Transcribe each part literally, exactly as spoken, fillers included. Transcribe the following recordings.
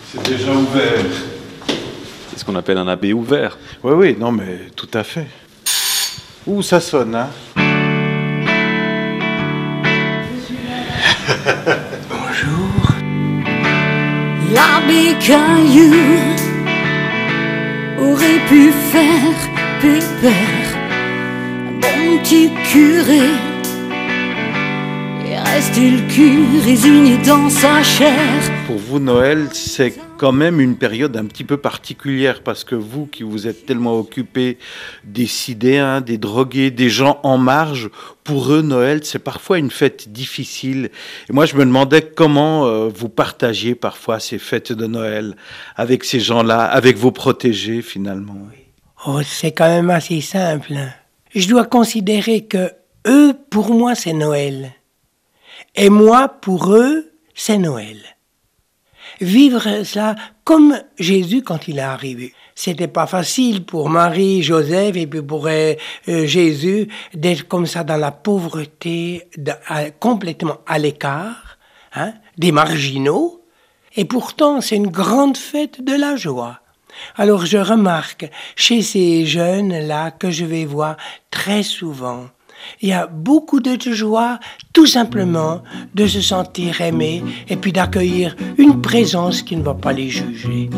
C'est déjà ouvert. C'est ce qu'on appelle un abbé ouvert. Oui, oui, non, mais tout à fait. Ouh, ça sonne, hein. Bonjour. L'abbé Caillou aurait pu faire pépère, un bon petit curé. Et rester le cul résigné dans sa chair. Pour vous, Noël, c'est quand même une période un petit peu particulière parce que vous, qui vous êtes tellement occupés des sidéens, des drogués, des gens en marge, pour eux, Noël, c'est parfois une fête difficile. Et moi, je me demandais comment euh, vous partagiez parfois ces fêtes de Noël avec ces gens-là, avec vos protégés, finalement. Oh, c'est quand même assez simple. Je dois considérer que eux, pour moi, c'est Noël. Et moi, pour eux, c'est Noël. Vivre cela comme Jésus quand il est arrivé. C'était pas facile pour Marie, Joseph et puis pour euh, Jésus d'être comme ça dans la pauvreté, de, à, complètement à l'écart, hein, des marginaux. Et pourtant, c'est une grande fête de la joie. Alors je remarque chez ces jeunes-là que je vais voir très souvent, il y a beaucoup de joie, tout simplement, de se sentir aimé et puis d'accueillir une présence qui ne va pas les juger.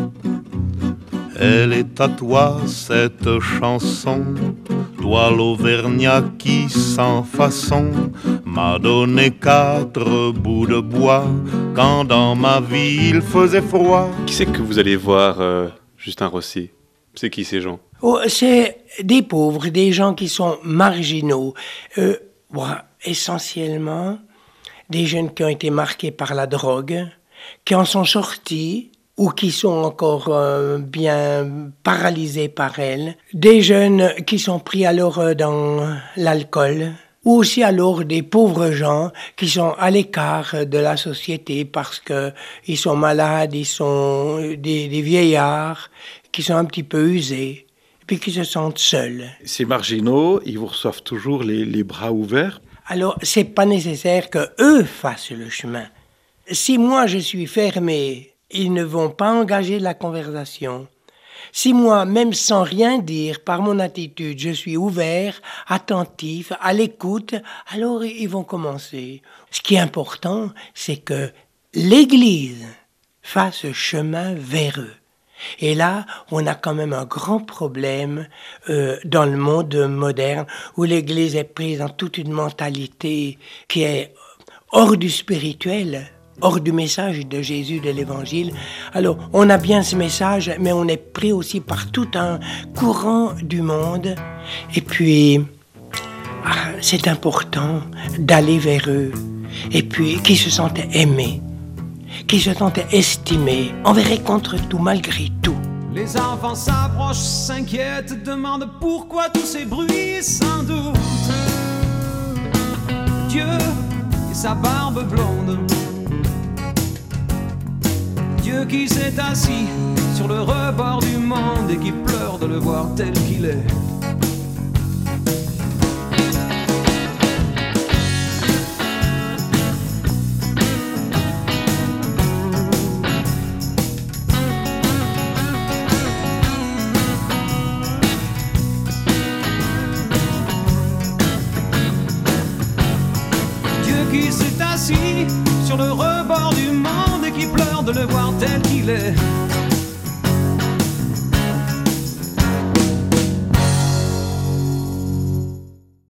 Elle est à toi, cette chanson, toi l'Auvergnat qui, sans façon, m'a donné quatre bouts de bois quand dans ma vie il faisait froid. Qui c'est que vous allez voir, euh, Justin Rossi? C'est qui ces gens? Oh, c'est des pauvres, des gens qui sont marginaux, euh, bon, essentiellement des jeunes qui ont été marqués par la drogue, qui en sont sortis ou qui sont encore euh, bien paralysés par elle, des jeunes qui sont pris alors euh, dans l'alcool, ou aussi alors des pauvres gens qui sont à l'écart de la société parce que ils sont malades, ils sont des, des vieillards qui sont un petit peu usés, puis qui se sentent seuls. Ces marginaux, ils vous reçoivent toujours les, les bras ouverts? Alors, c'est pas nécessaire que eux fassent le chemin. Si moi je suis fermé, ils ne vont pas engager la conversation. Si moi, même sans rien dire, par mon attitude, je suis ouvert, attentif, à l'écoute, alors ils vont commencer. Ce qui est important, c'est que l'Église fasse chemin vers eux. Et là, on a quand même un grand problème euh, dans le monde moderne où l'Église est prise dans toute une mentalité qui est hors du spirituel, hors du message de Jésus, de l'Évangile. Alors, on a bien ce message, mais on est pris aussi par tout un courant du monde. Et puis, ah, c'est important d'aller vers eux. Et puis, qui se sentent aimés, qui se sentent estimés, envers et contre tout, malgré tout. Les enfants s'approchent, s'inquiètent, demandent pourquoi tous ces bruits, sans doute. Dieu et sa barbe blonde. Dieu qui s'est assis sur le rebord du monde et qui pleure de le voir tel qu'il est. Qui s'est assis sur le rebord du monde et qui pleure de le voir tel qu'il est.